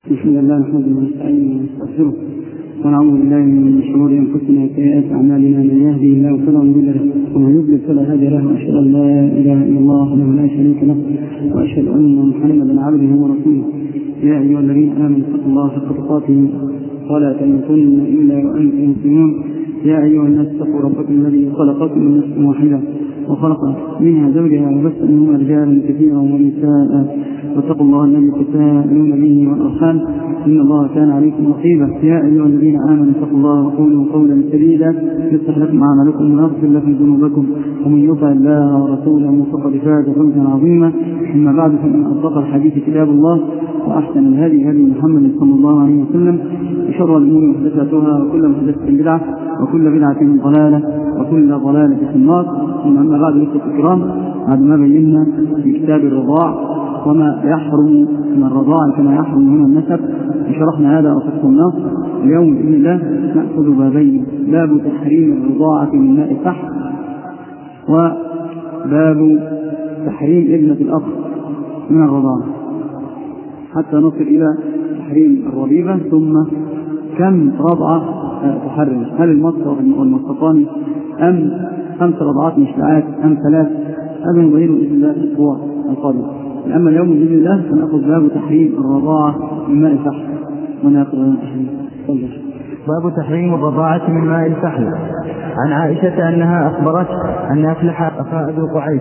بسم الله نحمده ونستعينه ونستغفره ونعوذ بالله من شرور انفسنا وسيئات اعمالنا، من يهده الله فلا مضل له ومن يضلل فلا هادي له، واشهد ان لا اله الا الله وحده لا شريك له، واشهد ان محمدا عبده ورسوله. يا ايها الذين امنوا اتقوا الله حق تقاته ولا تموتن الا وانتم مسلمون. يا ايها الناس اتقوا ربكم الذي خلقكم من نفس واحده وخلق منها زوجها وبث منهما رجالا كثيرا ونساء، واتقوا الله الذي تساءلون به والارحام ان الله كان عليكم رقيبا. يا ايها الذين امنوا اتقوا الله وقولوا قولا سديدا يصلح لكم اعمالكم ويغفر لكم ذنوبكم، ومن يطع الله ورسوله فقد فاز فوزا عظيما. اما بعد، فان اصدق الحديث كتاب الله، واحسن الهدي هدي محمد صلى الله عليه وسلم، وشر الامور محدثاتها، وكل محدثه بدعه، وكل بدعه ضلاله، وكل ضلاله في النار. ثم اما بعد، اخوتي الكرام، بعد ما بينا في كتاب الرضاع وما يحرم من الرضاع كما يحرم من النسب، وشرحنا هذا وفصلناه. اليوم باذن الله ناخذ بابين: باب تحريم الرضاعه من ماء الفحم، وباب تحريم ابنه الاخ من الرضاعه، حتى نصل الى تحريم الربيبه. ثم كم رضعه تحرم؟ هل المصة والمصطان ام 5 رضعات مشبعات ام 3؟ هذا نبينه باذن الله في الاسبوع القادم. اما اليوم باذن الله فناخذ باب تحريم الرضاعه من ماء الفحم. باب تحريم الرضاعه من ماء الفحم. عن عائشه انها اخبرت ان افلح اخا ابي قعيس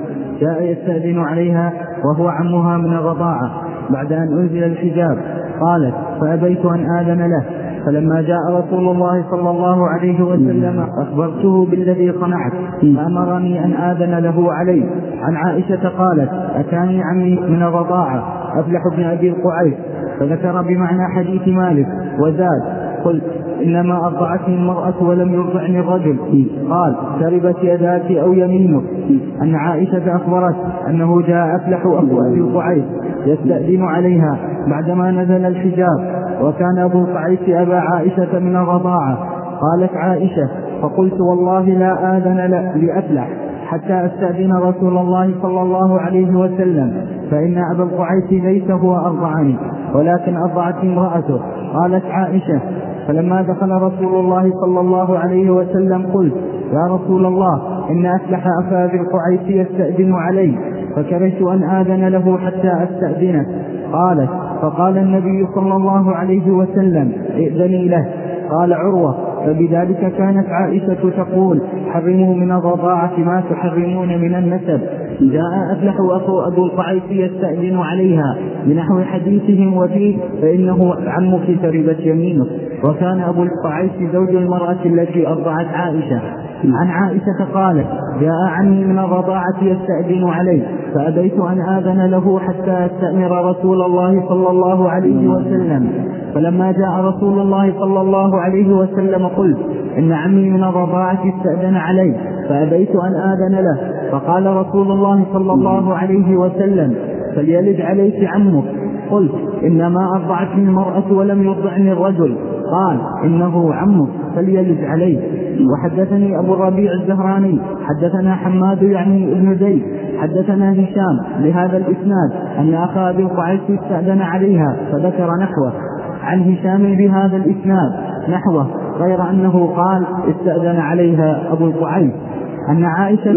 جاء يستأذن عليها وهو عمها من الرضاعه بعد ان انزل الحجاب. قالت: فابيت ان آذن له، فلما جاء رسول الله صلى الله عليه وسلم أخبرته بالذي صنعت فأمرني أن آذن له عليه. عن عائشة قالت: أتاني عمي من الرضاعة أفلح بن أبي القعيس فذكر بمعنى حديث مالك وزاد: قلت: إنما أرضعتني المرأة ولم يرضعني الرجل. قال: تربت يداك أو يمينك. أن عائشة أخبرت أنه جاء أفلح أبو أبي القعيس يستأذن عليها بعدما نزل الحجاب، وكان أبو القعيس أبا عائشة من الرضاعة. قالت عائشة: فقلت: والله لا آذن لأفلح حتى أستأذن رسول الله صلى الله عليه وسلم، فإن أبا القعيس ليس هو أرضعني ولكن أرضعتني امرأته. قالت عائشة: فلما دخل رسول الله صلى الله عليه وسلم قلت: يا رسول الله، إن أفلح أخا أبي القعيس يستأذن علي، فكرهت أن آذن له حتى أستأذنه. قالت: فقال النبي صلى الله عليه وسلم: ائذني له. قال عروة: فبذلك كانت عائشة تقول: حرموا من الرضاعة ما تحرمون من النسب. جاء أفلح أخو أبو القعيس يستأذن عليها بنحو حديثهم وفيه: فإنه عمك تربت يمينك. وكان أبو القعيس زوج المرأة التي أرضعت عائشة. عن عائشة قالت: جاء عني من الرضاعة يستأذن علي، فأبيت أن آذن له حتى أستأمر رسول الله صلى الله عليه وسلم. فلما جاء رسول الله صلى الله عليه وسلم قلت: إن عمي من الرضاعة استأذن علي، فأبيت أن آذن له. فقال رسول الله صلى الله عليه وسلم: فليلد عليك عمك. قلت: إنما أرضعتني المرأة ولم يرضعني الرجل. قال: إنه عمك فليلد عليه. وحدثني أبو الربيع الزهراني حدثنا حماد يعني ابن زيد حدثنا هشام بهذا الإسناد أن أخا أبي القعيس استأذن عليها، فذكر نحوه. عن هشام بهذا الإسناد نحوه، غير أنه قال: استأذن عليها أبو القعيس. أن عائشة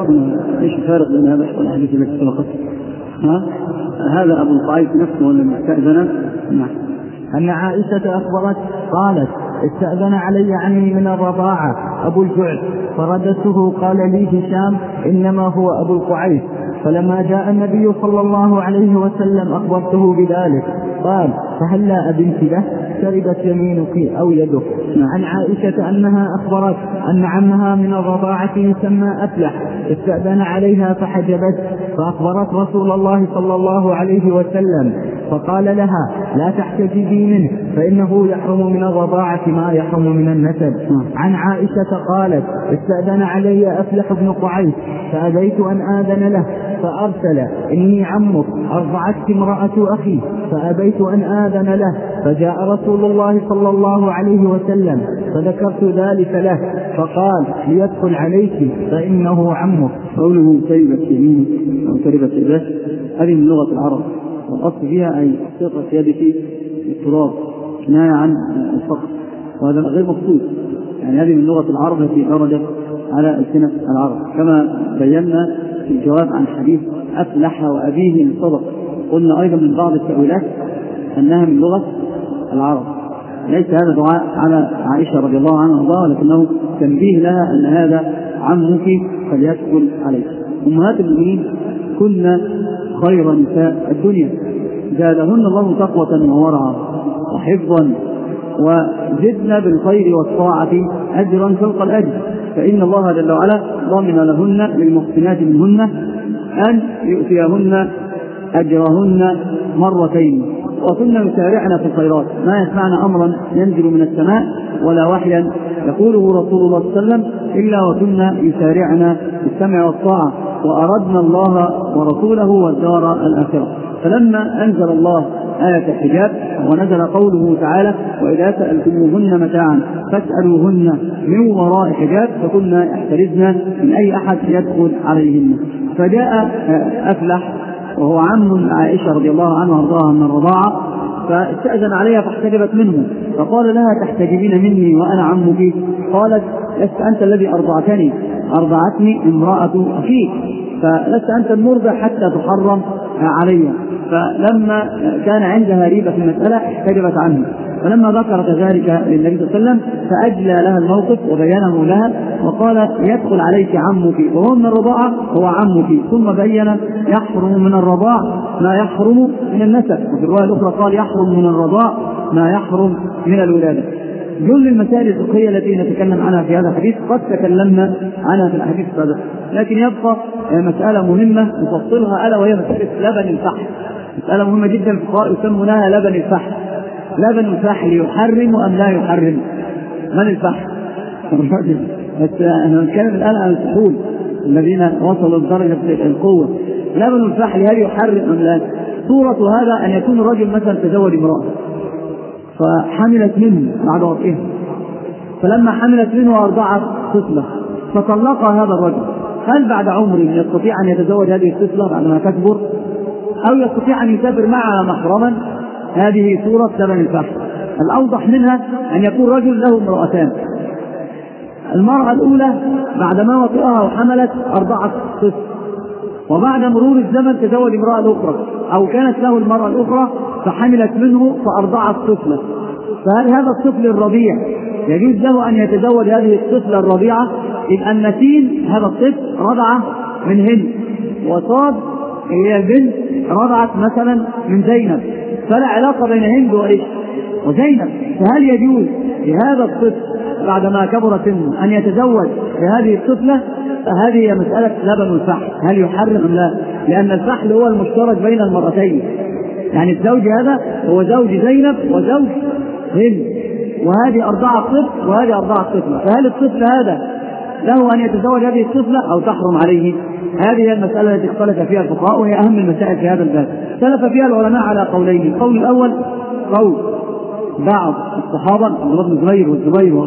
ايش الفارق بين هذا والحديث الذي سبقت؟ هذا أبو القعيس نفسه لما استأذن. أن عائشة أخبرت قالت: استأذن علي عني من الرضاعة أبو الجعد، فردته. قال لي هشام: إنما هو أبو القعيس. فلما جاء النبي صلى الله عليه وسلم أخبرته بذلك. قال: فهلا أذنت له؟ تربت يمينك أو يدك. عن عائشة أنها أخبرت أن عمها من الرضاعة يسمى أفلح استأذن عليها فحجبت، فأخبرت رسول الله صلى الله عليه وسلم، فقال لها: لا تحتجبي منه، فإنه يحرم من الرضاعة ما يحرم من النسب. عن عائشة قالت: استأذن علي أفلح بن قعيس، فأبيت أن آذن له، فأرسل: إني عمك أرضعتك امرأة أخي، فأبيت أن آذن له. فجاء رسول الله صلى الله عليه وسلم فذكرت ذلك له، فقال: ليدخل عليك فإنه عمك. قوله تربت يمينك أو تربت يدك هذه من لغة العرب، والأصل فيها أي سقط يدك التراب كناية عن الفقر، وهذا غير مقصود. يعني هذه من لغة العرب التي درجت على ألسنة العرب، كما بينا في الجواب عن حديث أفلح وأبيه من صدق. قلنا أيضا من بعض التأويلات أنها من لغة العرب. ليس هذا دعاء على عائشة رضي الله عنها وارضاها، ولكنه تنبيه لها أن هذا عمك فليدخل عليه. أمهات المؤمنين كن خير نساء الدنيا، زادهن الله تقوة وورعا وحفظا، وزدنا بالخير والطاعة أجرا فوق الأجر، فإن الله جل وعلا ضمن لهن للمحسنات منهن أن يؤتيهن أجرهن مرتين. وكنا يسارعنا في الخيرات، ما يسمعنا أمرا ينزل من السماء ولا وحيا يقوله رسول الله صلى الله عليه وسلم إلا وكنا يسارعنا بالسمع والطاعة، وأردنا الله ورسوله والدار الآخرة. فلما أنزل الله آية الحجاب ونزل قوله تعالى وإذا سألتموهن متاعا فاسألوهن من وراء حجاب، فكنا احترزنا من أي أحد يدخل عليهن. فجاء أفلح وهو عم عائشة رضي الله عنها وارضاها من الرضاعة، فاستأذن عليها فاحتجبت منه، فقال لها تحتجبين مني وأنا عمك؟ قالت لست أنت الذي أرضعتني، أرضعتني امرأة أخيك، فلست أنت المرضع حتى تحرم علي. فلما كان عندها ريبة في المسألة احتجبت عنه، فلما ذكرت ذلك للنبي صلى الله عليه وسلم فأجلى لها الموقف وبينه لها وقال يدخل عليك عمك وهو من الرضاعة هو عمك، ثم بين يحرم من الرضاع ما يحرم من النسب، وفي الرواية الأخرى قال يحرم من الرضاع ما يحرم من الولادة. جل المسائل الفقهية التي نتكلم عنها في هذا الحديث قد تكلمنا عنها في الحديث السابق، لكن يبقى مسألة مهمة نفصلها ألا وهي مسألة لبن الفحل. مسألة مهمة جدا، الفقهاء يسمونها لبن الفحل. لبن الفحل يحرم أم لا يحرم؟ من الفحل؟ بس أنا نتكلم الآن عن الفحول الذين وصلوا لدرجة القوة. لبن الفحل هل يحرم أم لا؟ صورة هذا أن يكون الرجل مثلا تزوج امرأة فحملت منه بعد وطئها، فلما حملت منه وأرضعت طفلة فطلقها هذا الرجل، هل بعد عمره يستطيع أن يتزوج هذه الطفلة بعدما تكبر، أو يستطيع أن يسافر معها محرما؟ هذه صورة لبن الفحل. الأوضح منها أن يكون رجل له امرأتان، المرأة الأولى بعدما وطئها وحملت أرضعت طفل، وبعد مرور الزمن تزوج امرأة الأخرى، أو كانت له المرأة الأخرى فحملت منه فأرضعت طفلة، فهل هذا الطفل الرضيع يجوز له أن يتزوج هذه الطفلة الرضيعة؟ إذ النسين هذا الطفل رضع من هند، وصاد هي البنت رضعت مثلا من زينب، فلا علاقة بين هند وزينب، فهل يجوز لهذا الطفل بعدما كبر سنه أن يتزوج بهذه الطفلة؟ هذه هي مسألة لبن الفحل، هل يحرم أم لا؟ لأن الفحل هو المشترك بين المرأتين، يعني الزوج هذا هو زوج زينب وزوج هند، وهذه أرضعت طفل وهذه أرضعت طفلة، فهل الطفل هذا له أن يتزوج هذه الطفلة أو تحرم عليه؟ هذه هي المسألة التي اختلف فيها الفقهاء، وهي أهم المسائل في هذا الباب. اختلف فيها العلماء على قولين. القول الأول قول بعض الصحابة عبد الله بن الزبير والزبير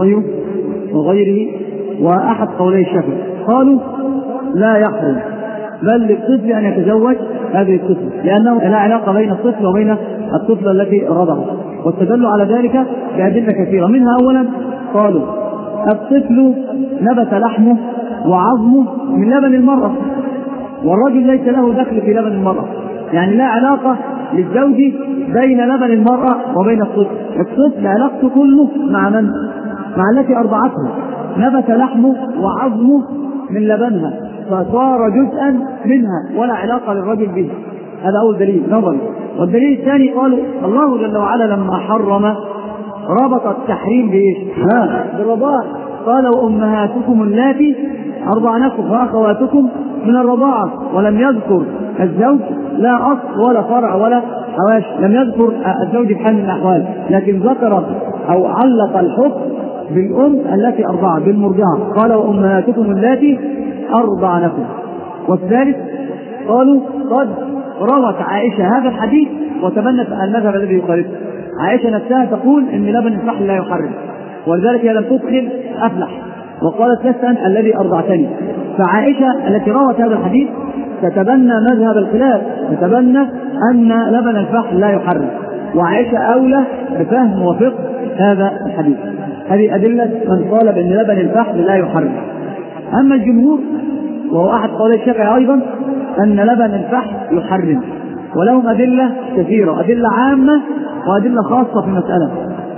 وغيره، وأحد قولي الشافعي قالوا لا يحرم، بل للطفل أن يتزوج هذه الطفلة، لأنه لا علاقة بين الطفل وبين الطفلة التي رضعت، واستدلوا على ذلك بأدلة كثيرة. منها أولا قالوا الطفل نبت لحمه وعظمه من لبن المرأة، والرجل ليس له دخل في لبن المرأة، يعني لا علاقة للزوج بين لبن المرأة وبين الطفل. الطفل علاقته كله مع من؟ مع التي أرضعته، نبت لحمه وعظمه من لبنها فصار جزءا منها ولا علاقة للرجل به. هذا أول دليل نظري. والدليل الثاني قالوا الله جل وعلا لما حرم ربط التحريم بإيش؟ بالرضاعة، قال وأمهاتكم اللاتي أرضعنكم وأخواتكم من الرضاعة، ولم يذكر الزوج لا أصل ولا فرع ولا حواش، لم يذكر الزوج في حال من الأحوال، لكن ذكر أو علق الحكم بالأم التي أرضعت بالمرضعة، قال وأمهاتكم اللاتي أرضعنكم. والثالث قالوا قد روت عائشة هذا الحديث وتبنت المذهب الذي يخالفه. عائشة نفسها تقول إن لبن الفحل لا يحرم، ولذلك هي لم تدخل أفلح وقالت لست أنت الذي أرضعتني. فعائشة التي روت هذا الحديث تتبنى مذهب الخلاف، تتبنى أن لبن الفحل لا يحرم، وعائشة أولى بفهم وفقه هذا الحديث. هذه أدلة من قال بأن لبن الفحل لا يحرم. أما الجمهور وهو أحد قولي الشافعي أيضا أن لبن الفحل يحرم، ولهم أدلة كثيرة، أدلة عامة وأدلة خاصة في المسألة.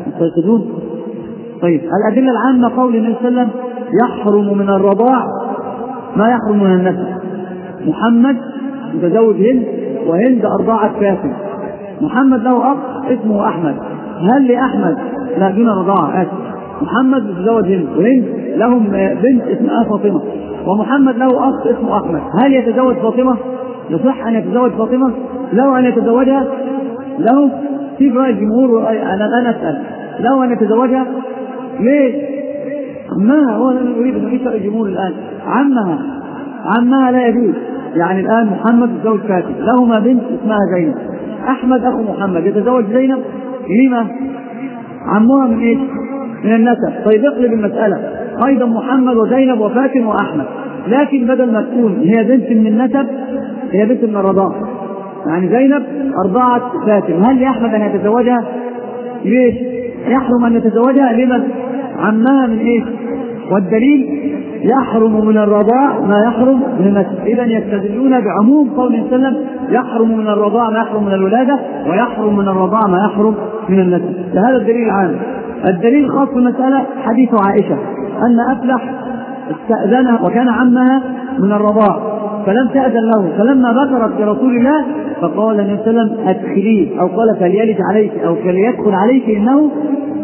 طيب الأدلة العامة قول النبي صلى الله عليه وسلم يحرم من الرضاع ما يحرم من النسب. محمد متزوج هند، وهند أرضعت فاسد. محمد له أخ اسمه أحمد، هل لأحمد لا دون رضاعة؟ محمد متزوج هند، وهند لهم بنت اسمها فاطمة، ومحمد له أخ اسمه أحمد، هل يتزوج فاطمة؟ يصح أن يتزوج فاطمة؟ له أن يتزوجها؟ له في رأي الجمهور، أنا أسأل له أن يتزوجها؟ ليه؟ عمها، هو أنا أريد أن يسأل الجمهور الآن. عمها لا يجوز. يعني الآن محمد متزوج فاتن، لهما بنت اسمها زينب، أحمد أخو محمد يتزوج زينب، لما؟ عمها من إيش؟ من النسب. طيب اقلب المسألة، أيضا محمد وزينب وفاتن وأحمد، لكن بدل ما تكون هي بنت من النسب هي بنت من الرضاعة. يعني زينب أرضعت فاتن، هل لأحمد أن يتزوجها؟ ليش؟ يحرم أن يتزوجها. لما؟ عمها من إيش؟ والدليل يحرم من الرضاع ما يحرم من النسب. إذا يستدلون بعموم قول صلى الله عليه وسلم يحرم من الرضاع ما يحرم من الولادة، ويحرم من الرضاع ما يحرم من النسب. فهذا الدليل العام. الدليل الخاص في المسألة حديث عائشة أن أفلح استأذنها وكان عمها من الرضاع فلم تأذن له، فلما ذكرت لرسول الله فقال النبي صلى الله عليه وسلم أدخليه، أو قال فليلج عليك أو فليدخل عليك إنه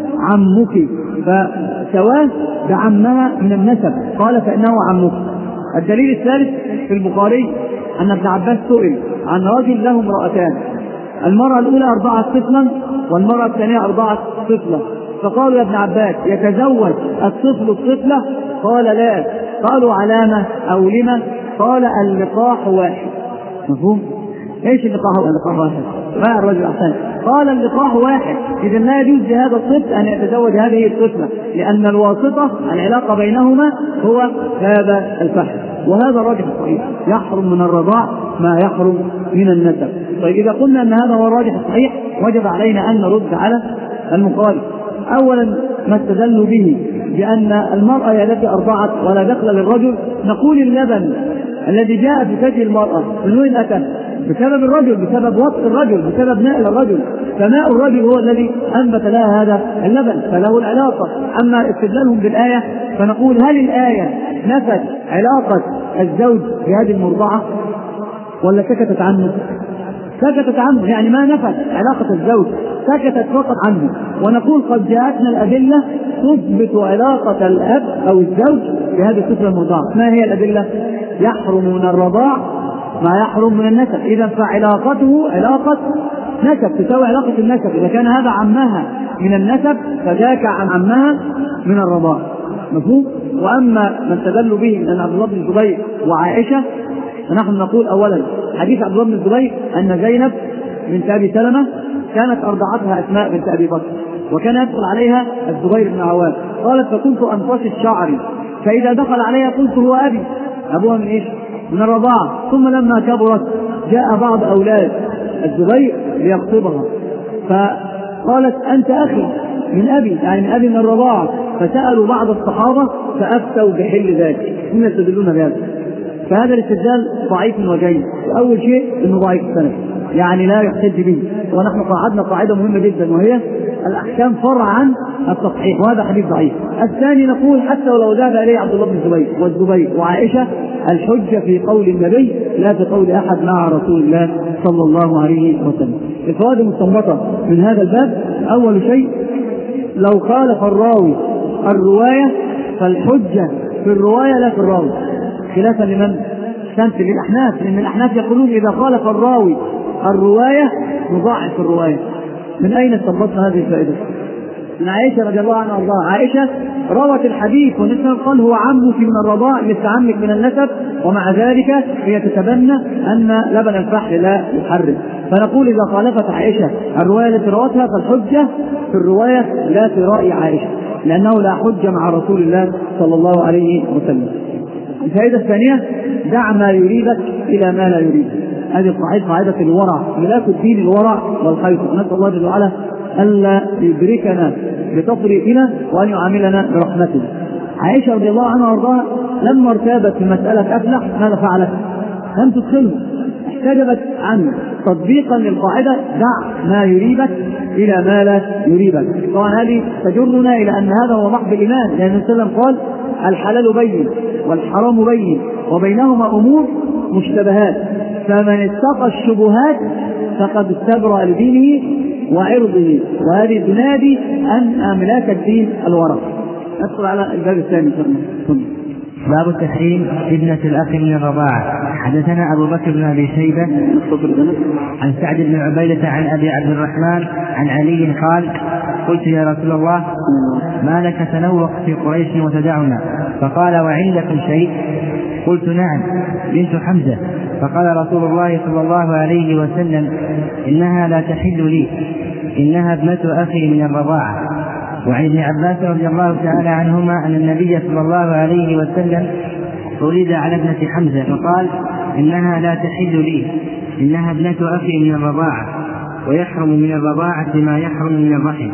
عمك، فسواه بعمها من النسب، قال فإنه عمك. الدليل الثالث في البخاري أن ابن عباس سئل عن رجل له امرأتان، المرأة الأولى أرضعت طفلا والمرأة الثانية أرضعت طفلا، فقالوا يا ابن عباس يتزوج الطفل الطفلة؟ قال لا. قالوا علامة أو لما؟ قال اللقاح واحد. مفهوم؟ ايش اللقاح واحد؟ ما الرجل أحسن؟ قال اللقاح واحد، إذا لا يجوز لهذا الطفل أن يتزوج هذه الطفلة، لأن الواسطة العلاقة بينهما هو هذا الفحل. وهذا الراجح الصحيح، يحرم من الرضاع ما يحرم من النسب. طيب إذا قلنا أن هذا هو الراجح الصحيح وجب علينا أن نرد على المخالف. أولا ما استدلوا به بأن المرأة التي أرضعت ولا دخل للرجل، نقول اللبن الذي جاء في ثدي المرأة من وين أتى؟ بسبب الرجل، بسبب وطء الرجل، بسبب نائل الرجل، فماء الرجل هو الذي أنبت لها هذا اللبن، فله العلاقة. أما استدلالهم بالآية فنقول هل الآية نفت علاقة الزوج بهذه المرضعة ولا سكتت عنه؟ سكتت عنه، يعني ما نفت علاقة الزوج، سكتت فقط عنه. ونقول قد جاءتنا الأدلة تثبت علاقة الأب أو الزوج بهذه الطفلة المرضعة. ما هي الأدلة؟ يحرم من الرضاع ما يحرم من النسب، إذا فعلاقته علاقة نسب تساوي علاقة النسب. إذا كان هذا عمها من النسب فذاك عن عمها من الرضاع. مفهوم؟ وأما من استدلوا به من عبد الله بن الزبير وعائشة فنحن نقول أولا حديث عبد الله بن الزبير أن زينب بنت أبي سلمة كانت أرضعتها أسماء بنت أبي بكر، وكان يدخل عليها الزبير بن عوام، قالت فكنت أنفشت شعري فإذا دخل عليها قلت هو أبي، أبوها من إيش؟ من الرضاعة. ثم لما كبرت جاء بعض أولاد الزبير ليخطبها فقالت أنت أخي من أبي، يعني من أبي من الرضاعة، فسألوا بعض الصحابة فأفتوا بحل ذلك. هم يستدلون بهذا، فهذا الاستدلال ضعيف وجيد. أول شيء إنه ضعيف السند، يعني لا يحتج به، ونحن قاعدنا قاعدة مهمة جدا وهي الأحكام فرع عن التصحيح، وهذا حديث ضعيف. الثاني نقول حتى ولو ذهب إليه عبد الله بن الزبير والزبير وعائشة الحجة في قول النبي لا في قول أحد مع رسول الله صلى الله عليه وسلم. الفوائد المستنبطة من هذا الباب: أول شيء لو خالف الراوي الرواية فالحجة في الرواية لا في الراوي، خلافا لمن؟ كانت للأحناف، لأن الأحناف يقولون إذا خالف الراوي الرواية نضاعف الرواية. من أين استنبطنا هذه الفائدة؟ من عائشة رضي الله عنها وارضاها. عائشة روت الحديث والنسب قال هو عمك من الرضاع مثل عمك من النسب، ومع ذلك هي تتبنى أن لبن الفحل لا يحرم. فنقول إذا خالفت عائشة الرواية التي روتها فالحجة في الرواية لا في رأي عائشة، لأنه لا حجة مع رسول الله صلى الله عليه وسلم. الفائدة الثانية: دع ما يريدك إلى ما لا يريدك، هذه قاعدة الورع، ملاك الدين الورع والخير. نسأل الله جل وعلا ألا يدركنا بتفريطنا وأن يعاملنا برحمته. عائشة رضي الله عنها وارضاها لما ارتابت في مسألة أفلح ماذا فعلت؟ لم تدخله، احتجبت عنه تطبيقا للقاعدة دع ما يريبك إلى ما لا يريبك. طبعا هذه تجرنا إلى أن هذا هو محض الإيمان، لأن النبي صلى الله عليه وسلم قال الحلال بين والحرام بين وبينهما أمور مشتبهات، فمن اتقى الشبهات فقد استبرأ لدينه وعرضه. وهذه تنادي أن أملاك الدين الورع. ندخل على الباب الثاني. باب التحريم ابنة الأخ من الرضاعة. حدثنا أبو بكر بن أبي شيبة عن سعد بن عبيدة عن أبي عبد الرحمن عن علي قال قلت يا رسول الله ما لك تنوق في قريش وتدعنا؟ فقال وعندكم شيء؟ قلت نعم بنت حمزة. فقال رسول الله صلى الله عليه وسلم إنها لا تحل لي، إنها ابنة أخي من الرضاعة. وعن ابن عباس رضي الله تعالى عنهما أن النبي صلى الله عليه وسلم ولد على ابنة حمزة فقال إنها لا تحل لي، إنها ابنة أخي من الرضاعة، ويحرم من الرضاعة ما يحرم من الرحم.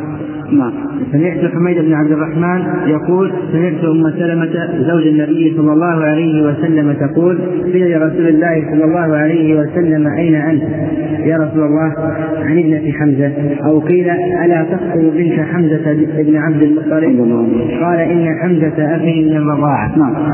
سمعت حميد بن عبد الرحمن يقول سمعت أم سلمة زوج النبي صلى الله عليه وسلم تقول قيل لرسول الله صلى الله عليه وسلم أين أنت يا رسول الله؟ عن ابنة حمزة. أو قيل ألا تخطب بنت حمزة ابن عبد المطلب؟ قال إن حمزة أخي من الرضاعة.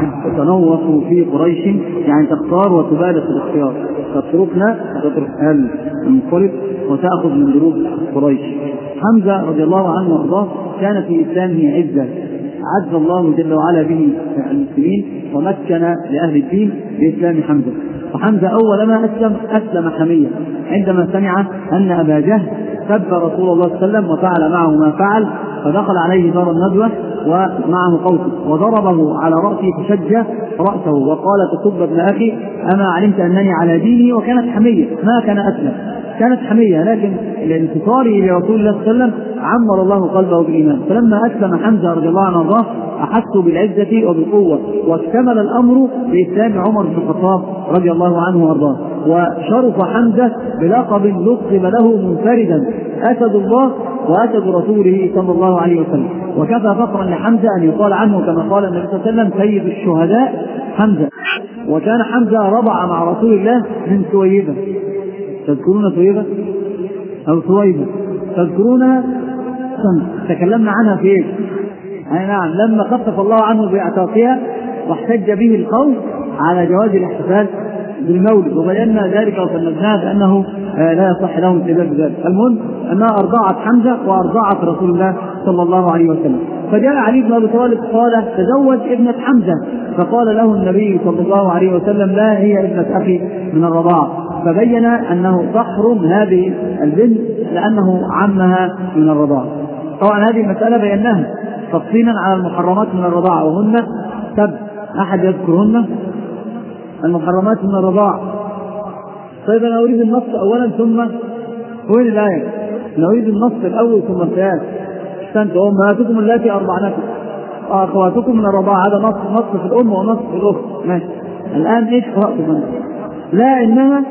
تتنوق في قريش يعني تختار وتبالغ في الاختيار، تتركنا وتترك أهل المنقلب وتأخذ من دروب قريش. حمزة رضي الله عنه وارضاه كان في إسلامه عزة، عز الله جل وعلا به المسلمين ومكن لأهل الدين بإسلام حمزة. وحمزة أول ما أسلم حمية عندما سمع أن أبا جهل سب رسول الله صلى الله عليه وسلم وفعل معه ما فعل، فدخل عليه دار الندوة ومعه قوسه وضربه على رأسه فشج رأسه وقال تسب ابن أخي أما علمت أنني على ديني؟ وكانت حمية ما كان أسلم، كانت حمية، لكن لانتصاره لرسول الله صلى الله عليه وسلم عمر الله قلبه بالإيمان. فلما أسلم حمزة رضي الله عنه وارضاه أحسوا بالعزة وبالقوة، واكتمل الأمر بإسلام عمر بن الخطاب رضي الله عنه وارضاه. وشرف حمزة بلقب لقب له منفردا أسد الله وأسد رسوله صلى الله عليه وسلم. وكفى فخرا لحمزة أن يقال عنه كما قال النبي صلى الله عليه وسلم سيد الشهداء حمزة. وكان حمزة رضع مع رسول الله من ثويبة. تذكرون ثويبة أو ثويبة؟ تذكرونها؟ تكلمنا عنها في إيه؟ نعم، لما خفف الله عنه باعتاقها واحتج به القوم على جواز الاحتفال بالمولد، وبينا ذلك وسندناه بأنه لا يصح لهم سبب ذلك. المهم أنها أرضعت حمزة وأرضعت رسول الله صلى الله عليه وسلم. فجاء علي بن أبي طالب قال تزوج ابنة حمزة، فقال له النبي صلى الله عليه وسلم لا هي ابنة أخي من الرضاعة، فبين أنه تحرم هذه البنت لأنه عمها من الرضاعة. طبعا هذه المسألة بيناها تفصيلا على المحرمات من الرضاعة، وهن سبع. أحد يذكرهن المحرمات من الرضاعة؟ طيب أنا أريد النص أولا ثم وين الآية؟ نريد النص الأول ثم القياس. استنتوا أمهاتكم التي أرضعنكم أخواتكم من الرضاعة، هذا نص في الأم ونص في الأخت. ماشي، الآن إيش قرأتم؟ لا إنها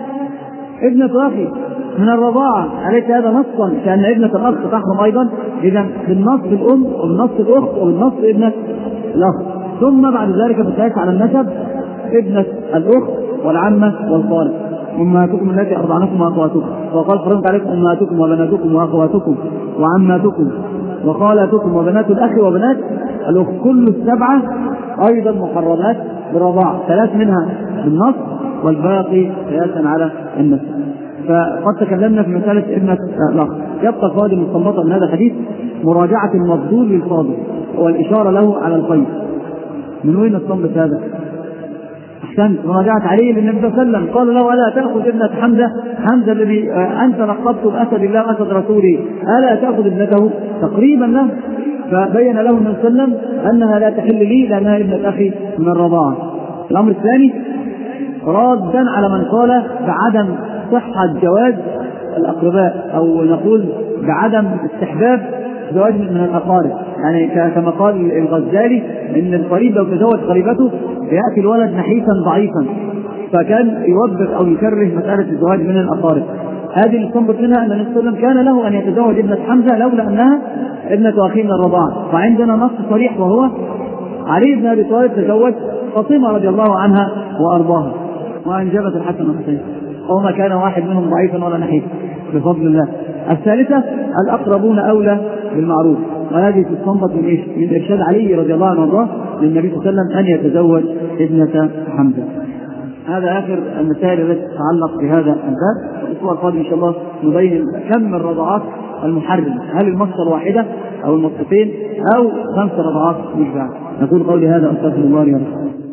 ابنة أخي من الرضاعة، عليك هذا نصا كأن ابنة الأخ تحرم أيضا. إذا بالنص الأم وبالنص الأخت وبالنص ابنة الأخ، ثم بعد ذلك بالقياس على النسب ابنة الأخت والعمة والخالة. أمهاتكم التي أرضعنكم وأخواتكم، وقال حرمت عليكم أمهاتكم وبناتكم وأخواتكم وعماتكم وخالاتكم وبنات الأخ وبنات الأخت، كل السبعة أيضا محرمات بالرضاعة، 3 منها بالنص والباقي قياسا على النسب. فقد تكلمنا في مسألة ابنة الأخ. يبقى الفوائد المستنبطة من هذا الحديث مراجعة المفضول للفاضل والإشارة له على الخير. من وين نستنبط هذا؟ أحسنت، مراجعة عليه للنبي صلى الله عليه وسلم قال له ألا تأخذ ابنة حمزة الذي أنت لقبت بأسد الله وأسد رسوله، ألا تأخذ ابنته؟ تقريبا له. فبين له النبي صلى الله عليه وسلم أنها لا تحل لي لأنها ابنة أخي من الرضاعة. الأمر الثاني رادا على من قال بعدم صحة جواز الأقرباء، أو نقول بعدم استحباب زواج من الأقارب. يعني كما قال الغزالي إن القريب لو تزوج قريبته يأتي الولد نحيفا ضعيفا، فكان يوبخ أو يكره مسألة الزواج من الأقارب. هذه نستنبط منها أن النبي صلى الله عليه وسلم كان له أن يتزوج ابنة حمزة لولا أنها ابنة أخيه من الرضاعة. فعندنا نص صريح وهو علي بن أبي طالب تزوج فاطمة رضي الله عنها وأرضاها وأنجبت الحسن والحسين، وما كان واحد منهم ضعيفا ولا نحيف بفضل الله. الثالثة الأقربون أولى بالمعروف، وهذه تستنبط من إيش؟ من إرشاد علي رضي الله عنه وارضاه للنبي صلى الله عليه وسلم أن يتزوج ابنة حمزة. هذا آخر المسائل التي تتعلق بهذا الباب. الأسبوع القادم إن شاء الله نبين كم الرضاعات المحرمة، هل المصدر واحدة أو المصدرين أو 5 رضاعات مشبعة. نقول قولي هذا أستغفر الله لي ولكم.